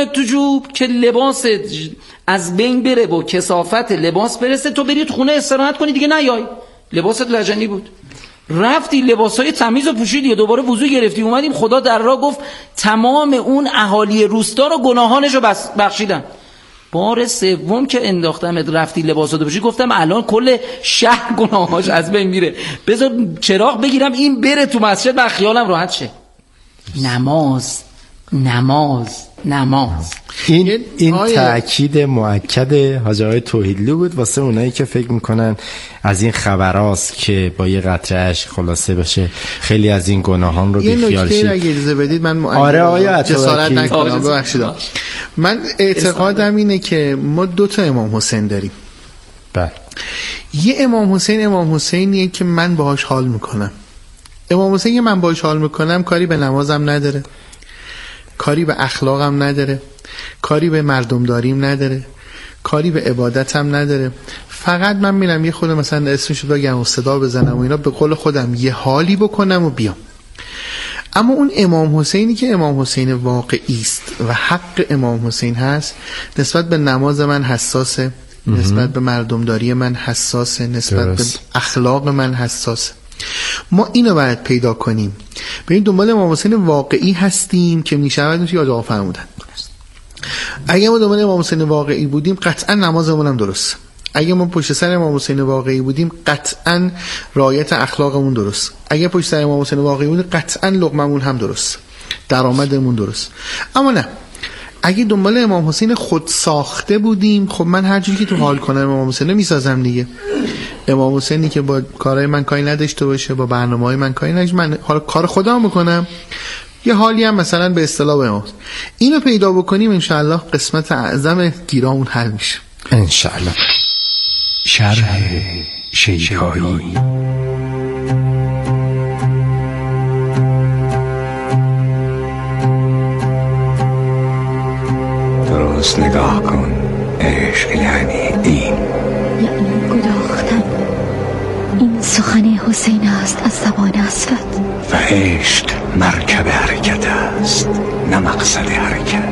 تو جوب که لباس از بین بره و کثافت لباس برسه، تو برید خونه استراحت کنی دیگه نیای. لباست لجنی بود، رفتی لباسای تمیز رو پوشیدی، دوباره وضو گرفتی اومدیم، خدا در راه گفت تمام اون اهالی روستا رو گناهانشو بخشیدن. بار سوم که انداختمت رفتی لباساتو بپوشی، گفتم الان کل شهر گناهاش از بین میره، بذار چراغ بگیرم این بره تو مسجد و خیالم راحت شه. نماز نماز نماز. این تأکید مؤکد حاجی آقای توحیدلو بود واسه اونایی که فکر میکنن از این خبراست که با یه قطره اشک خلاصه بشه خیلی از این گناهان رو بیخیال شید. یه نکته اگه اجازه بدید من جسارت نکنم، ببخشید. من اعتقادم اینه که ما 2 تا امام حسین داریم. بله. یه امام حسینیه که من باهاش حال میکنم. امام حسین که من باهاش حال میکنم کاری به نمازم نداره، کاری به اخلاقم نداره، کاری به مردمداریم نداره، کاری به عبادتم نداره. فقط من میرم یه خود مثلا اسمشو بگم و صدا بزنم و اینا، به قول خودم یه حالی بکنم و بیام. اما اون امام حسینی که امام حسین واقعی است و حق امام حسین هست، نسبت به نماز من حساسه، نسبت به مردمداری من حساسه، نسبت به اخلاق من حساسه. ما اینو باید پیدا کنیم، بریم دنبال امام حسین واقعی هستیم که میشود میشه آقا فرمودن. اگه ما دنبال امام حسین واقعی بودیم قطعا نمازمون هم درست. اگه ما پشت سر امام حسین واقعی بودیم قطعا رعایت اخلاقمون درست. اگه پشت سر امام حسین واقعی بودیم قطعا لقممون هم درست، درآمدمون درست. اما نه، اگه دنبال امام حسین خود ساخته بودیم، خب من هر جوری که تو حال کنم امام حسین میسازم دیگه. امام حسینی که با کارهای من کاری نداشته باشه، با برنامه‌های من کاری نداشته، من کار خودم میکنم، یه حالی هم مثلا به اصطلاح به امام. اینو پیدا بکنیم انشاءالله قسمت اعظم گیرامون حل میشه انشاءالله. شرح شیخایی. درست نگاه کن، عشق یعنی این، یعنی گداختن. این سخن حسین است از زبان اسود. و عشق مرکب حرکت است نه مقصد حرکت.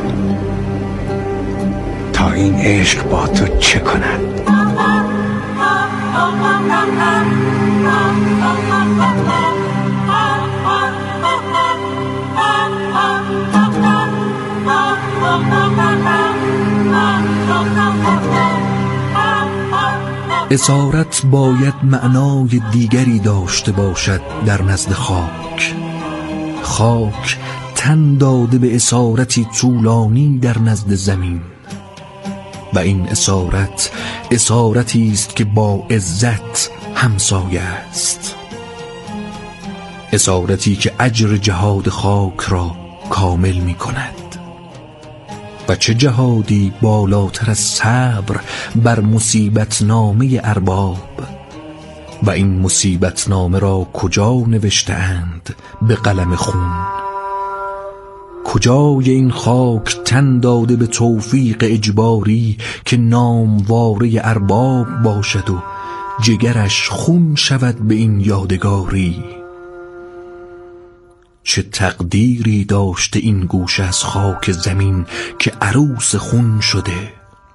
تا این عشق با تو چه کند؟ اسارت باید معنای دیگری داشته باشد در نزد خاک. خاک تن داده به اسارتی طولانی در نزد زمین و این اسارتی است که با عزت همسایه است، اسارتی که اجر جهاد خاک را کامل می کند. و چه جهادی بالاتر از صبر بر مصیبت نامه ارباب. و این مصیبت نامه را کجا نوشته‌اند به قلم خون؟ کجای این خاک تن داده به توفیق اجباری که نامواره ارباب باشد و جگرش خون شود به این یادگاری؟ چه تقدیری داشته این گوشه از خاک زمین که عروس خون شده.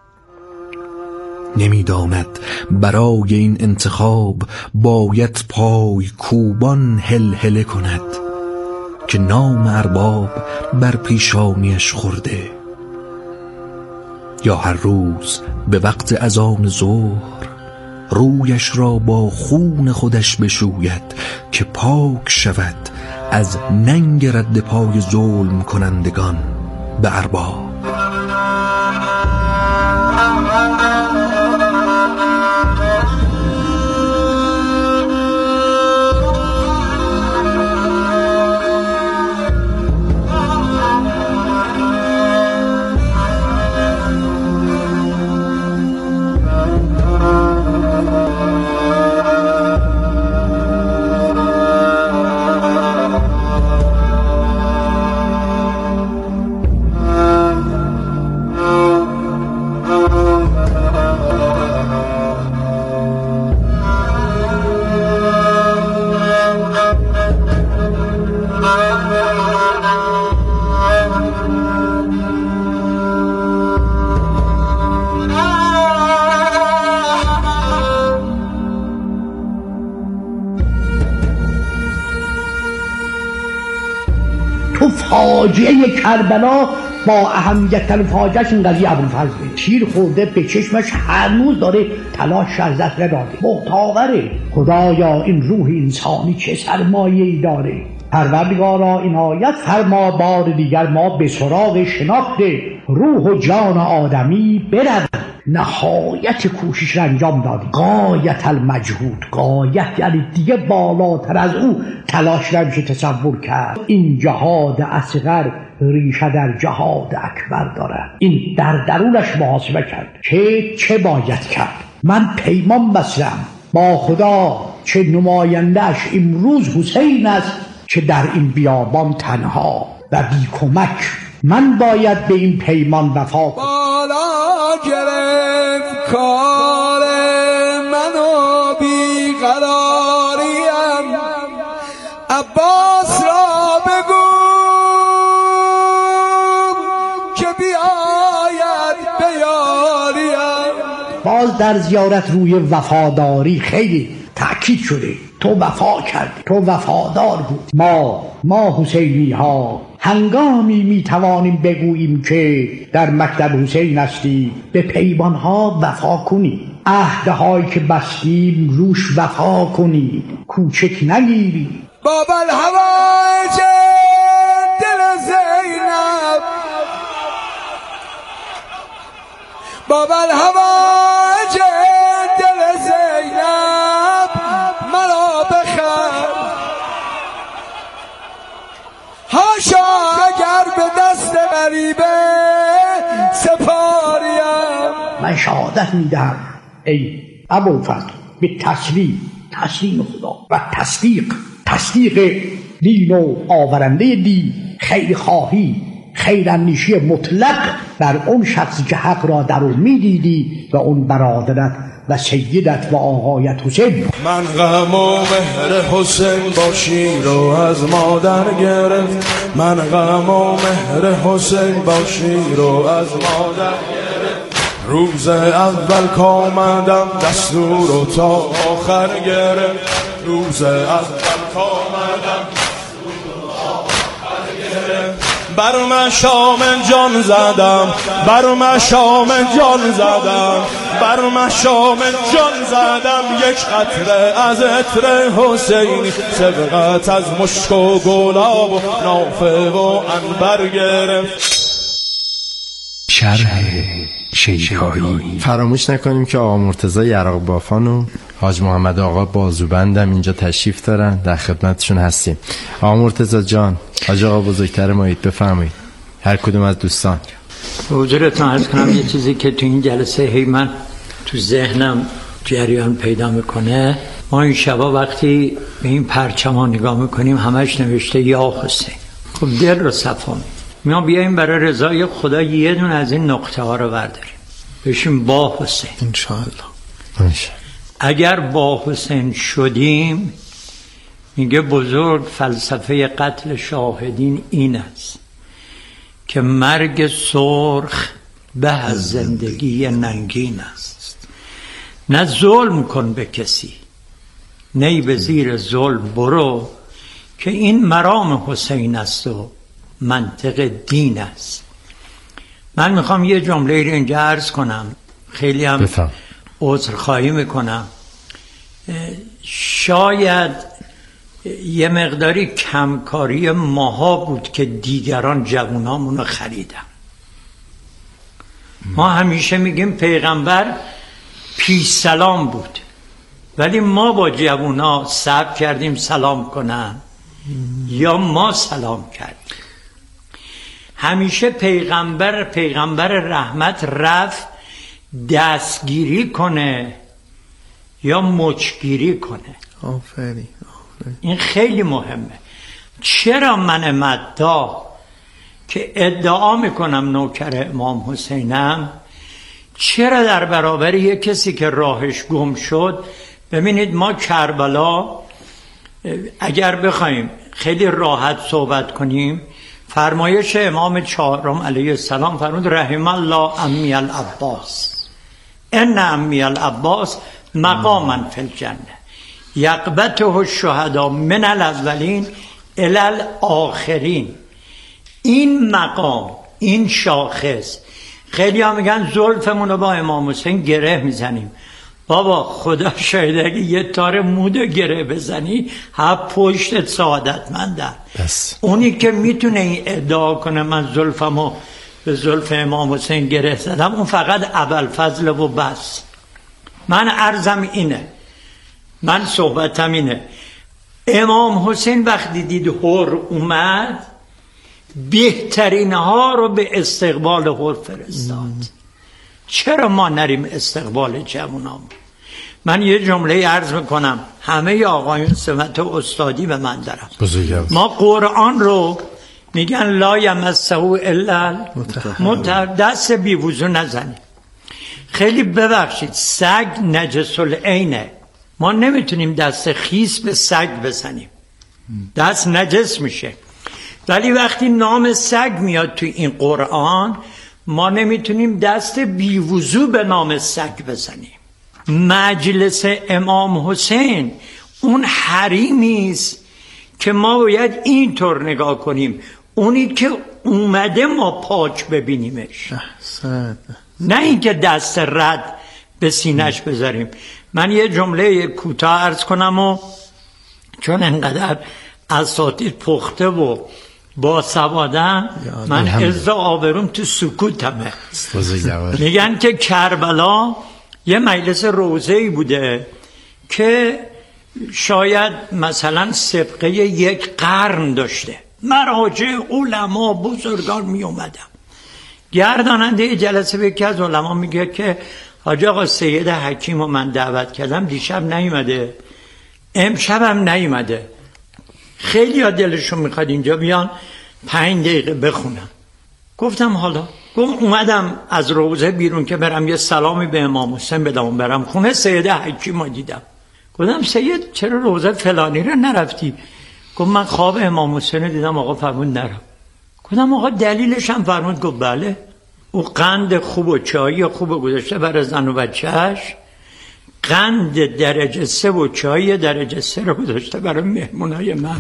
نمیداند برای این انتخاب باید پای کوبان هلهله کند که نام ارباب بر پیشانیش خورده، یا هر روز به وقت اذان ظهر رویش را با خون خودش بشوید که پاک شود از ننگ رد پای ظلم کنندگان به ارباب. فاجعه کربلا با اهمیت ترین فاجعه‌اش این قضیه ابوالفضل، تیر خورده به چشمش، هنوز داره تلاش از دست نداده، مختاوره. خدایا این روح انسانی چه سرمایه‌ای داره، پروردگارا عنایت فرما، بار دیگر ما به سراغ شناخت روح و جان آدمی برویم. نهایت کوشش را انجام دادیم، غایت المجهود، غایت یعنی دیگه بالاتر از او تلاش نمیشه تصور کرد. این جهاد اصغر ریشه در جهاد اکبر دارد. این در درونش محاسبه کرد که چه باید کرد. من پیمان بستم با خدا چه نمایندهش امروز حسین است که در این بیابان تنها و بی کمک، من باید به این پیمان وفا کنم. بالا گرفت کار منو بی قراریم، عباس را بگو که بیاید به یاریم. باز در زیارت روی وفاداری خیلی تأکید شده. تو وفا کردی، تو وفادار بود. ما حسینی ها هنگامی میتوانیم بگوییم که در مکتب حسین هستی، به پیمان ها وفا کنی، عهدهایی که بستیم روش وفا کنی، کوچک نگیری. باب الهواج دل زینب، باب الهواج دل زینب، مرا بخر هاشا اگر به دست غریبه سپاریم. من شهادت میدهم ای ابوالفضل به تسلیم خدا و تصدیق دین و آورنده دین، خیر خواهی، خیراندیشی مطلق بر اون شخصی که حق را در اون میدیدی و اون برادرت و سیدت و آقایت حسین. من غم و مهر حسین با شیر و از مادر گرفت، من غم و مهر حسین با شیر و از مادر گرفت. روز اول کامدم دستور و تا آخر گرفت، روز اول کامدم بر مشام جان زدم، بر مشام جان زدم، بر مشام جان زدم. یک قطره از عطر حسینی، سبقت از مشک و گلاب و نافه و عنبر گرفت. شرح شیکایی. فراموش نکنیم که آقا مرتضی یراق بافان و حاج محمد آقا بازوبندم اینجا تشریف دارن، در خدمتشون هستیم. آقا مرتضی جان، حاج آقا بزرگتر مایید، بفرمایید هر کدوم از دوستان. حضورتون عرض کنم یه چیزی که تو این جلسه هی من تو ذهنم جریان پیدا میکنه. ما این شبا وقتی به این پرچما نگاه میکنیم همش نوشته یا حسین. خب دل رو صفا ما بیاییم برای رضای خدا یه دون از این نقطه ها رو برداریم بشیم با حسین انشاءالله. اگر با حسین شدیم، میگه بزرگ فلسفه قتل شاهدین این است که مرگ سرخ به از زندگی ننگین است. نه ظلم کن به کسی، نی به زیر ظلم برو، که این مرام حسین است و منطق دین است. من میخوام یه جمله رو اینجا عرض کنم، خیلی هم عذرخواهی میکنم. شاید یه مقداری کمکاری ماها بود که دیگران جوانامونو خریدن. ما همیشه میگیم پیغمبر پیش سلام بود، ولی ما با جوانا صبر کردیم سلام کنن یا ما سلام کردیم. همیشه پیغمبر رحمت رفت دستگیری کنه یا مچگیری کنه. آفرین. این خیلی مهمه. چرا من مدعا که ادعا میکنم نوکر امام حسینم، چرا در برابر یک کسی که راهش گم شد؟ ببینید ما کربلا اگر بخوایم خیلی راحت صحبت کنیم، فرمایش امام چهارم علیه السلام فرمود رحم الله امی العباس، ان امی العباس مقاما فی الجنه یقبته الشهدا من الاولین الی الاخرین. این مقام، این شاخص، خیلی ها میگن زلفمون رو با امام حسین گره میزنیم. بابا خدا شاید اگه یه تار مود گره بزنی ها پشتت سعادتمندن. اونی که میتونه این ادعا کنه من زلفمو به زلف امام حسین گره زدم، اون فقط ابوالفضل و بس. من عرضم اینه، من صحبتم اینه، امام حسین وقتی دید حر اومد بهترین ها رو به استقبال حر فرستاد. چرا ما نریم استقبال جوانامون؟ من یه جمله عرض میکنم، همه آقایون سمت استادی به من دارم. ما قرآن رو میگن لا یمسه الا المطهر، دست بی وضو نزنیم. خیلی ببخشید، سگ نجس العینه، ما نمیتونیم دست خیس به سگ بزنیم، دست نجس میشه. ولی وقتی نام سگ میاد تو این قرآن، ما نمیتونیم دست بی وضو به نام سگ بزنیم. مجلس امام حسین اون حریمی است که ما باید اینطور نگاه کنیم، اونی که اومده ما پاک ببینیمش، نه اینکه دست رد به سینش بذاریم. من یه جمله کوتاه عرض کنم و چون انقدر اساتید پخته و با سوادن، من عز آبروم تو سکوتمه. میگن که کربلا یه مجلس روزه‌ای بوده که شاید مثلا سابقه یک قرن داشته، مراجع علما بزرگان می اومدن. گرداننده جلسه به یکی از علما میگه که حاج آقا سید حکیم رو من دعوت کردم، دیشب نیومده، امشب هم نیومده، خیلی ها دلشون میخواد اینجا بیان 5 دقیقه بخونم. گفتم حالا؟ گفت اومدم از روزه بیرون که برم یه سلامی به امام حسین بدم، برم خونه سید حکیم رو دیدم. گفتم سید چرا روزه فلانی رو نرفتی؟ گفت من خواب امام حسین رو دیدم، آقا فرمود نرم. گفتم آقا دلیلش هم فرمود؟ گفت بله، او قند خوب و چایی خوب گذاشته برای زن و بچهش، قند درجه 3 و چای درجه 3 رو گذاشته برای مهمونای من.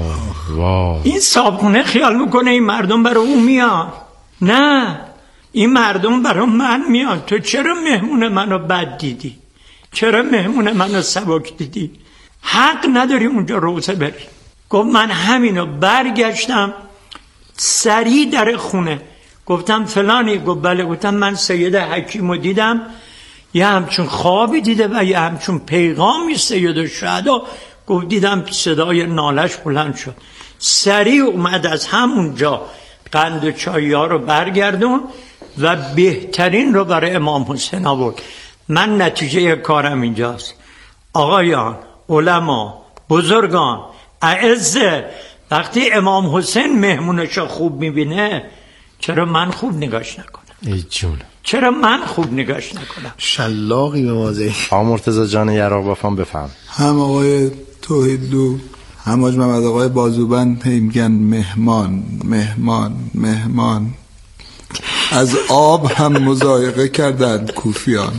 این صابخونه خیال میکنه این مردم برای اون میان، نه، این مردم برای من میان. تو چرا مهمون منو بد دیدی؟ چرا مهمون منو سبک دیدی؟ حق نداری اونجا روزه بری. گفت من همینو برگشتم سریع در خونه گفتم فلانی. گفت بله. گفتم من سید حکیم رو دیدم، یه همچون خوابی دیده و یه همچون پیغامی سید الشهدا. گفت دیدم صدای نالش بلند شد، سریع اومد از همونجا قند و چایی ها رو برگردون و بهترین رو برای امام حسین آورد. من نتیجه کارم اینجاست، آقایان، علما، بزرگان، اعزه، وقتی امام حسین مهمونش خوب میبینه چرا من خوب نگاش نکنم؟ ای جون، چرا من خوب نگاش نکنم؟ شلاقی به واضحی. آقا مرتضی جان یراق بافم بفهم. هم آقای توحیدلو، هم حاج محمد آقای بازوبند میگن مهمان مهمان مهمان. از آب هم مضایقه کردند کوفیان،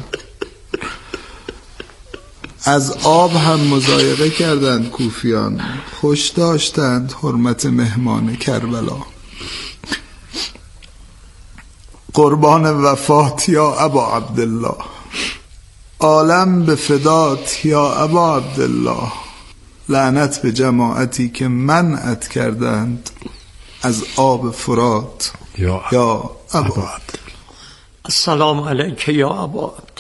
از آب هم مضایقه کردند کوفیان، خوش داشتند حرمت مهمان کربلا. قربان وفات یا ابا عبدالله، عالم به فدات یا ابا عبدالله. لعنت به جماعتی که منعت کردند از آب فرات یا ابا عبدالله. السلام علیک یا ابا عبدالله.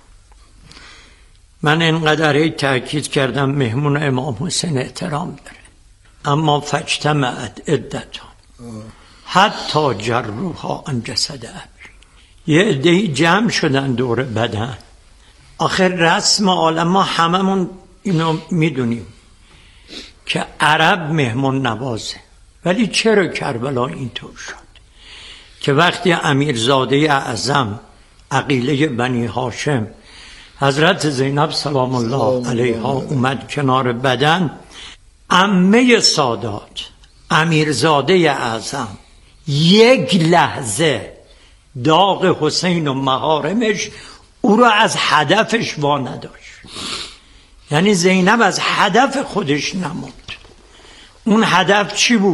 من اینقدر تأکید کردم مهمون امام حسین احترام داره، اما فاجتمعت عدتهم حتی جروها عن جسد ابی. یه عده‌ای جمع شدن دور بدن. آخر رسم عالم ما هممون اینو میدونیم که عرب مهمون نوازه، ولی چرا کربلا اینطور شد که وقتی امیرزاده اعظم عقیله بنی هاشم حضرت زینب سلام الله علیها اومد کنار بدن، عمه سادات امیرزاده اعظم یک لحظه داغ حسین و محارمش او را از هدفش وا نداشت. یعنی زینب از هدف خودش نموند. اون هدف چی بود؟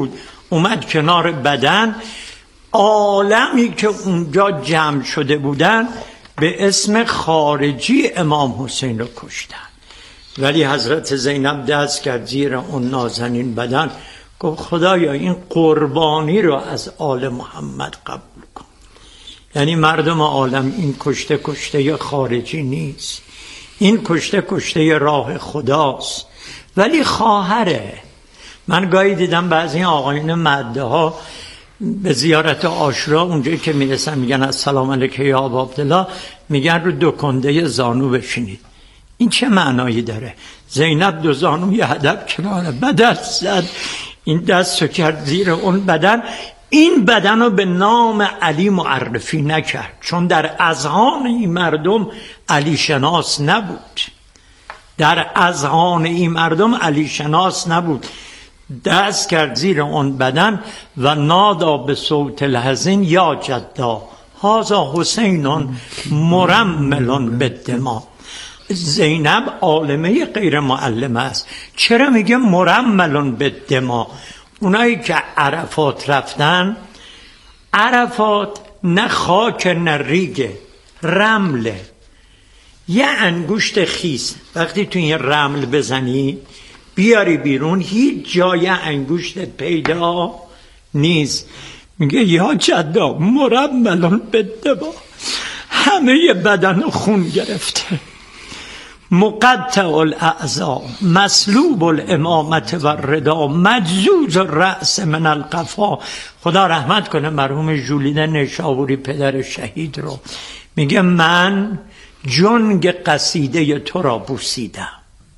اومد کنار بدن. عالمی که اونجا جمع شده بودن به اسم خارجی امام حسین رو کشتن، ولی حضرت زینب دست کرد زیر اون نازنین بدن، گفت خدایا این قربانی رو از آل محمد قبول کن. یعنی مردم عالم این کشته خارجی نیست، این کشته راه خداست، ولی خواهره. من گاهی دیدم بعضی آقایون مده ها به زیارت عاشورا اونجایی که میرسن میگن السلام علیک یا ابا عبدالله، میگن رو دو کنده زانو بشینید. این چه معنایی داره؟ زینب دو زانوی هدف کنار بدن زد، این دست رو کرد زیر اون بدن. این بدن رو به نام علی معرفی نکرد، چون در اذهان این مردم علی شناس نبود. در اذهان این مردم علی شناس نبود. دست کرد زیر اون بدن و نادا به صوت الحزین یا جدا هذا حسین مرمل بالدماء. زینب عالمه غیر معلمه است. چرا میگه مرمل بالدماء؟ اونایی که عرفات رفتن، عرفات نه خاک نه ریگه، رمله، یه انگشت خیس. وقتی تو این رمل بزنی بیاری بیرون هیچ جای انگشت پیدا نیست. میگه یا جدا مرملون بالدماء، همه بدن خون گرفته، مقطع الاعضاء، مسلوب الامامت و الردا، مجزوز الرأس من القفا. خدا رحمت کنه مرحوم جولیده نیشابوری پدر شهید رو. میگه من جنگ قصیده تو را بوسیدم،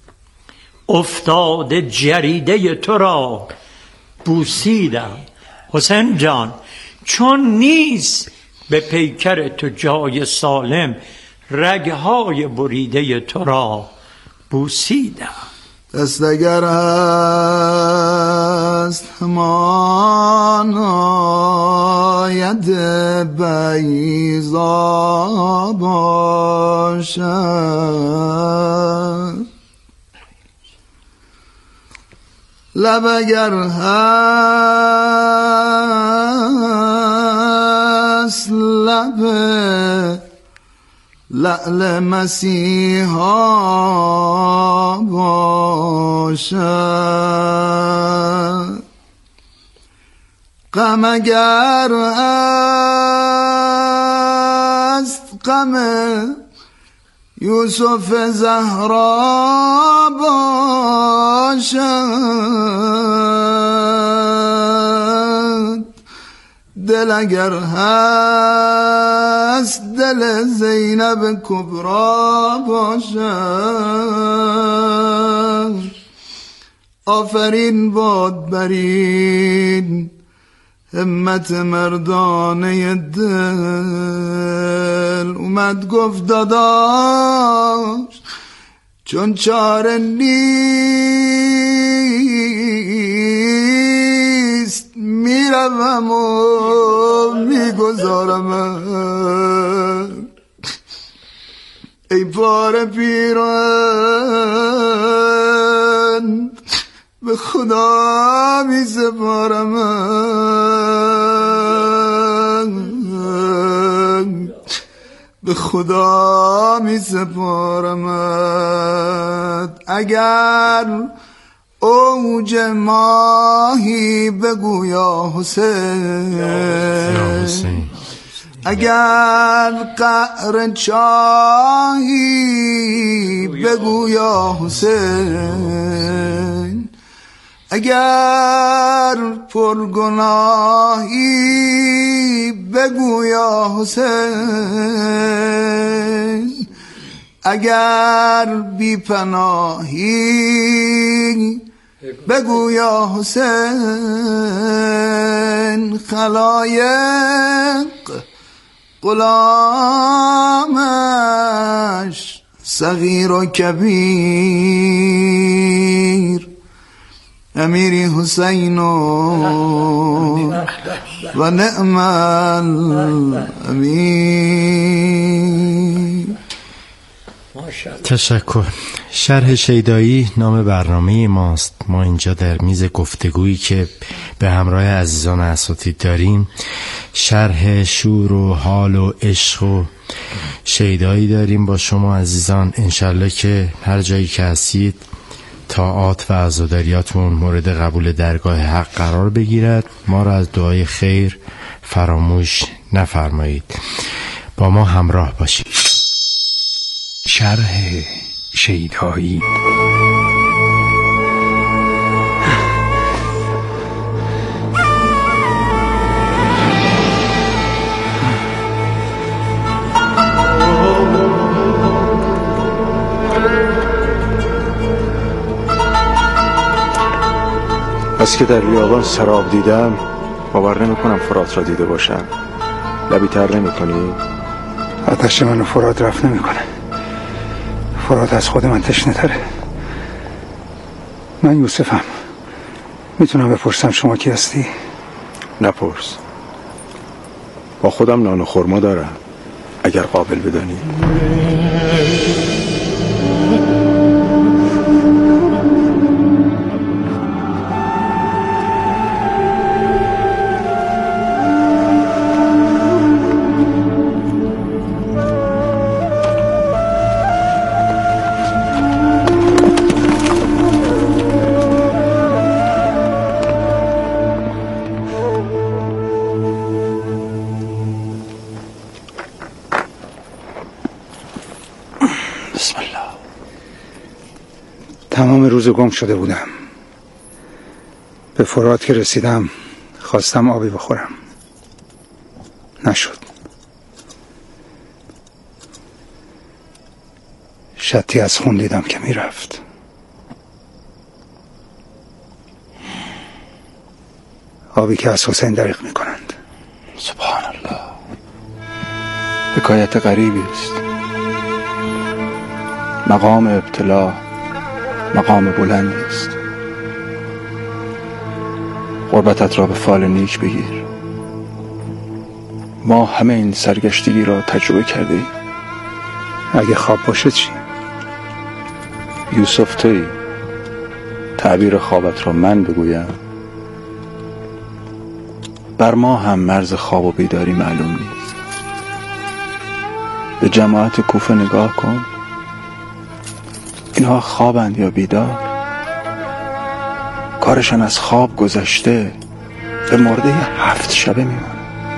افتاده جریده تو را بوسیدم. حسین جان چون نیست به پیکر تو جای سالم، رگهای بریده تو را بوسیدم. دست اگر هست همان آید بیضا باشد، لب اگر هست لب لعل مسیحا باشد، غم اگر هست غم یوسف زهرا باشد، دل اگر هست دل زینب کبرا باشد. آفرین باد برین همت مردانه دل، اومد گفت داداش چون چاره نیست میروم و میگذارم. ای پاره پیران به خدا می سپارم، به خدا می سپارمت. اگر اوج ماهی بگو یا حسین، اگر قعر چاهی بگو یا حسین، اگر پرگناهی بگو یا حسین، اگر بی پناهی بگو یا حسین. خلایق غلامش صغیر و کبیر، امیری حسین و نعم الامیر. تشکر. شرح شیدایی نام برنامه ماست. ما اینجا در میز گفتگویی که به همراه عزیزان اساتید داریم شرح شور و حال و عشق و شیدایی داریم با شما عزیزان. انشالله که هر جایی که هستید طاعات و عزاداریاتون مورد قبول درگاه حق قرار بگیرد. ما را از دعای خیر فراموش نفرمایید. با ما همراه باشید. شرح شیدایی. از که در بیابان سراب دیدم باور نمی کنم فرات را دیده باشم. لبی تر نمی کنی؟ آتش منو فرات رفت نمی کنه. فرات از خود من تشنه تره. من یوسفم. میتونم بپرسم شما کی هستی؟ نپرس. با خودم نان و خرما دارم اگر قابل بدانی. تمام روز گم شده بودم. به فرات که رسیدم خواستم آبی بخورم. نشد. شطی از خون دیدم که میرفت. آبی که از حسین دریغ میکنند. سبحان الله. حکایت غریبی است. مقام ابتلا مقام بلندی است. غربتت را به فال نیک بگیر. ما همه این سرگشتگی را تجربه کرده ایم. اگه خواب باشه چی؟ یوسف تویی. تعبیر خوابت را من بگویم. بر ما هم مرز خواب و بیداری معلوم نیست. به جماعت کوفه نگاه کن. اینها خوابند یا بیدار؟ کارشان از خواب گذشته به مرده 7 شبه میمان.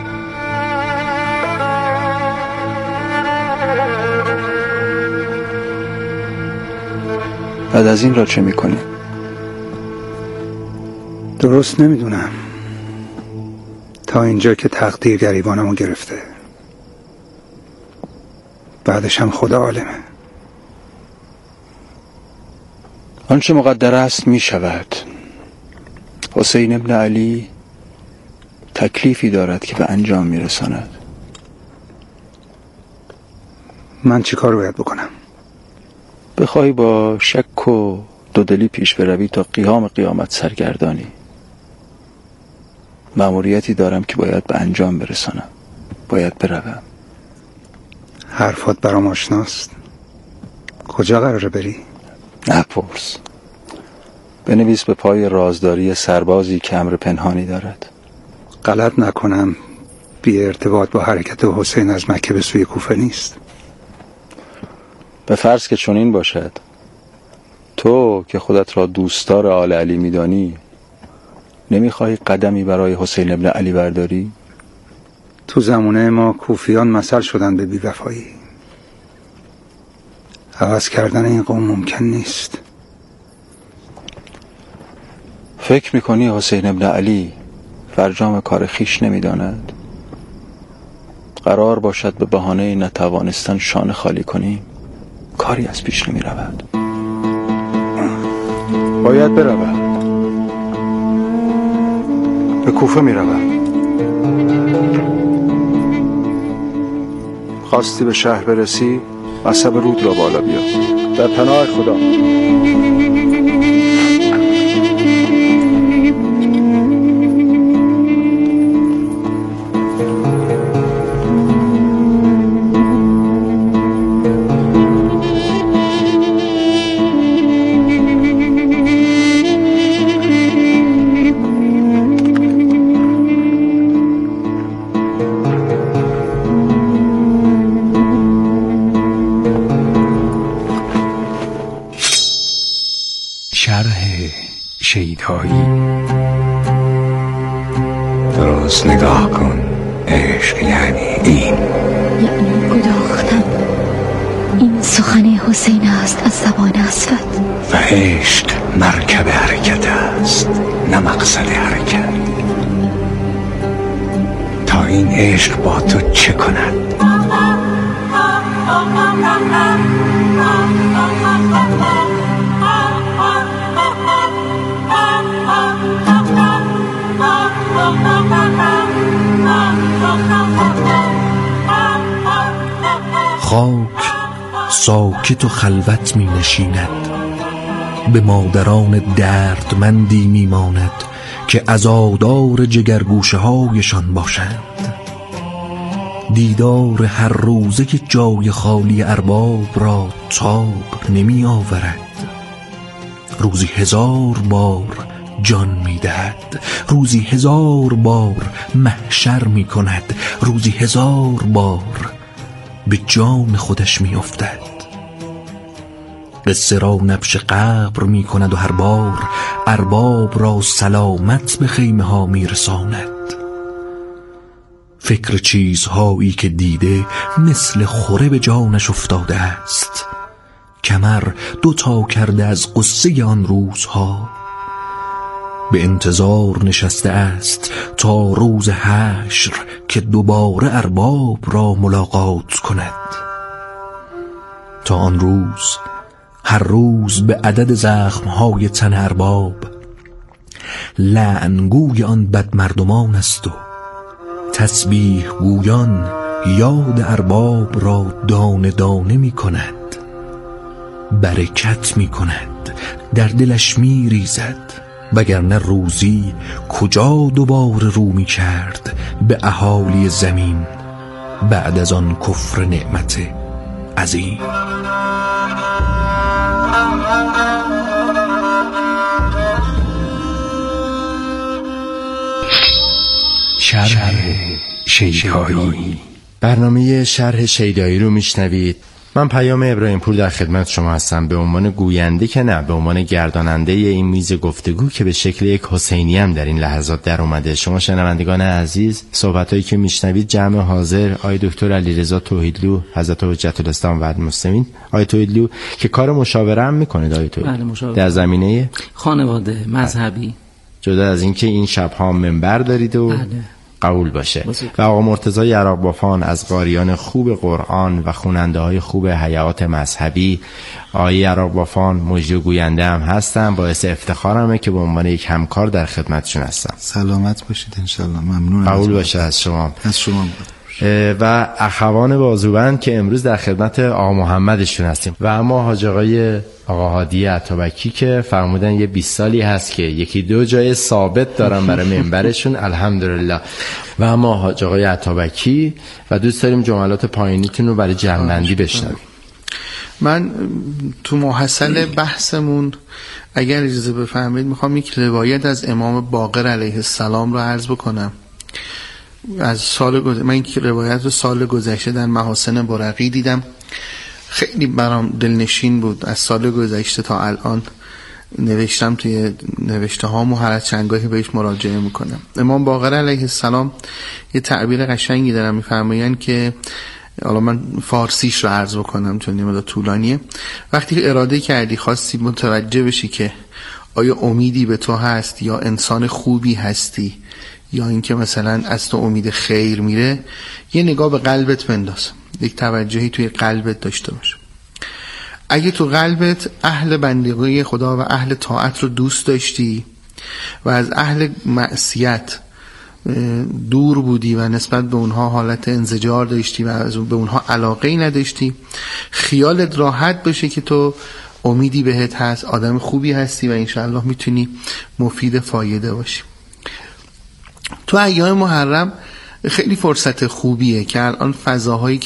بعد از این را چه میکنی؟ درست نمیدونم. تا اینجا که تقدیر گریبانمو گرفته. بعدش هم خدا عالمه. آنچه مقدر است می شود. حسین ابن علی تکلیفی دارد که به انجام می رساند. من چی کار باید بکنم؟ بخوای با شک و دودلی پیش بروی تا قیام قیامت سرگردانی. مأموریتی دارم که باید به انجام برسانم. باید بروم. حرفات برام آشناست. کجا قراره بری؟ نپرس. بنویس به پای رازداری سربازی که امر پنهانی دارد. غلط نکنم بی ارتباط با حرکت حسین از مکه به سوی کوفه نیست. به فرض که چنین باشد، تو که خودت را دوستدار آل علی میدانی نمیخواهی قدمی برای حسین ابن علی برداری؟ تو زمانه ما کوفیان مثل شدن به بی‌وفایی. عوض کردن این قوم ممکن نیست. فکر میکنی حسین ابن علی فرجام کار خیش نمیداند؟ قرار باشد به بهانه نتوانستن شانه خالی کنیم، کاری از پیش نمی رود. باید بروم. به کوفه می روم. خواستی به شهر برسی، مصب رود را بالا بیا. در پناه خدا. شیدایی. درست نگاه کن، عشق یعنی این، یعنی گداختن. این سخن حسین است از زبان اسود. و عشق مرکب حرکت است، نه مقصد حرکت. تا این عشق با تو چه کند؟ خاک ساکت و خلوت می نشیند، به مادران دردمندی می ماند که عزادار جگرگوشه هایشان باشند. دیدار هر روزه که جای خالی ارباب را تاب نمی آورد. روزی 1000 بار جان می دهد، روزی 1000 بار محشر می کند، روزی 1000 بار به جان خودش می افتد. قصه را نبش قبر می کند و هر بار ارباب را سلامت به خیمه ها می رساند. فکر چیزهایی که دیده مثل خوره به جانش افتاده است. کمر 2 تا کرده از قصه آن روزها. به انتظار نشسته است تا روز حشر که دوباره ارباب را ملاقات کند. تا آن روز هر روز به عدد زخمهای تن ارباب لعنگوی آن بدمردمان است و تسبیح گویان یاد ارباب را دانه دانه می کند، برکت می کند، در دلش می ریزد. وگرنه روزی کجا دوباره رو می کرد به اهالی زمین بعد از آن کفر نعمت عظیم. شرح شیدایی. برنامه شرح شیدایی رو میشنوید. من پیام ابراهیم پور در خدمت شما هستم، به عنوان گوینده که نه، به عنوان گرداننده این میز گفتگو که به شکل یک حسینی هم در این لحظات در اومده. شما شنوندگان عزیز، صحبتایی که میشنوید جمع حاضر آقای دکتر علیرضا توحیدلو، حضرت حجت الاسلام و المسلمین، آقای توحیدلو که کار مشاوره هم میکنه آقای توحیدلو در زمینه خانواده مذهبی، جدا از اینکه این شب‌ها منبر دارید و قبول باشه. و آقا مرتضی یراقبافان از قاریان خوب قرآن و خواننده های خوب حیات مذهبی. آقای یراقبافان مجری و گوینده هم هستن، باعث افتخارمه که به عنوان یک همکار در خدمتشون هستم. سلامت باشید انشالله. ممنون. قبول باشه از شما. از شما. و اخوان بازوبند که امروز در خدمت آقا محمدشون هستیم. و اما حاج آقا هادی عطابکی که فرمودن یه 20 سالی هست که 1-2 جای ثابت دارن برای منبرشون، الحمدلله. و اما حاج آقای عطابکی و دوست داریم جملات پایانیتون رو برای جمع‌بندی بشنویم. من تو محصل بحثمون اگر اجازه بفرمایید میخوام یک روایت از امام باقر علیه السلام رو عرض بکنم. از سال گذشته، من این روایت رو سال گذشته در محاسن برقی دیدم، خیلی برام دلنشین بود. از سال گذشته تا الان نوشتم توی نوشته هام و هر از چندگاهی بهش مراجعه میکنم. امام باقر علیه السلام یه تعبیر قشنگی دارن، میفرمایند که حالا من فارسیش رو عرض بکنم چون نیمه طولانیه. وقتی اراده کردی خواستی متوجه بشی که آیا امیدی به تو هست یا انسان خوبی هستی یا اینکه مثلا از تو امید خیر میره، یه نگاه به قلبت بنداز، یک توجهی توی قلبت داشته باش. اگه تو قلبت اهل بندگی خدا و اهل طاعت رو دوست داشتی و از اهل معصیت دور بودی و نسبت به اونها حالت انزجار داشتی و به اونها علاقه‌ای نداشتی، خیالت راحت بشه که تو امیدی بهت هست، آدم خوبی هستی و انشاءالله میتونی مفید فایده باشی. تو ایام محرم خیلی فرصت خوبیه که الان فضاهایی